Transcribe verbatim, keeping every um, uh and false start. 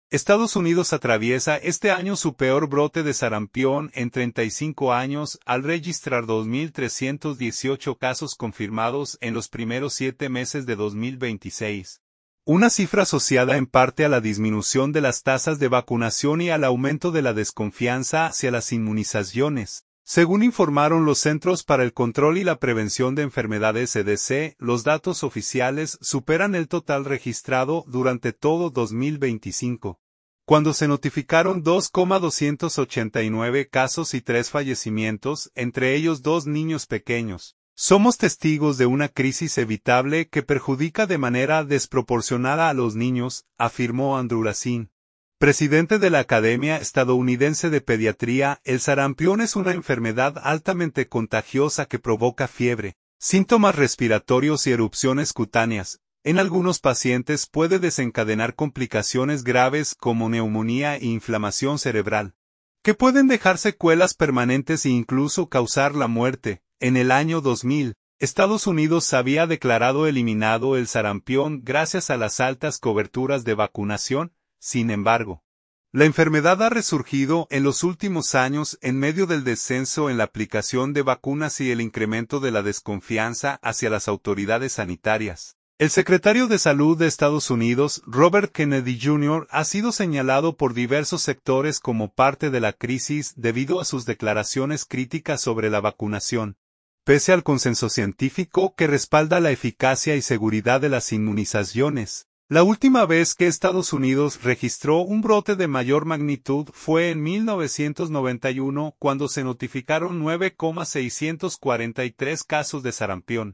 Estados Unidos atraviesa este año su peor brote de sarampión en treinta y cinco años al registrar dos mil trescientos dieciocho casos confirmados en los primeros siete meses de dos mil veintiséis. Una cifra asociada en parte a la disminución de las tasas de vacunación y al aumento de la desconfianza hacia las inmunizaciones. Según informaron los Centros para el Control y la Prevención de Enfermedades C D C, los datos oficiales superan el total registrado durante todo dos mil veinticinco, cuando se notificaron dos mil doscientos ochenta y nueve casos y tres fallecimientos, entre ellos dos niños pequeños. Somos testigos de una crisis evitable que perjudica de manera desproporcionada a los niños, afirmó Andrew Racine, presidente de la Academia Estadounidense de Pediatría. El sarampión es una enfermedad altamente contagiosa que provoca fiebre, síntomas respiratorios y erupciones cutáneas. En algunos pacientes puede desencadenar complicaciones graves como neumonía e inflamación cerebral, que pueden dejar secuelas permanentes e incluso causar la muerte. En el año dos mil, Estados Unidos había declarado eliminado el sarampión gracias a las altas coberturas de vacunación. Sin embargo, la enfermedad ha resurgido en los últimos años en medio del descenso en la aplicación de vacunas y el incremento de la desconfianza hacia las autoridades sanitarias. El secretario de Salud de Estados Unidos, Robert Kennedy junior, ha sido señalado por diversos sectores como parte de la crisis debido a sus declaraciones críticas sobre la vacunación, pese al consenso científico que respalda la eficacia y seguridad de las inmunizaciones. La última vez que Estados Unidos registró un brote de mayor magnitud fue en mil novecientos noventa y uno, cuando se notificaron nueve mil seiscientos cuarenta y tres casos de sarampión.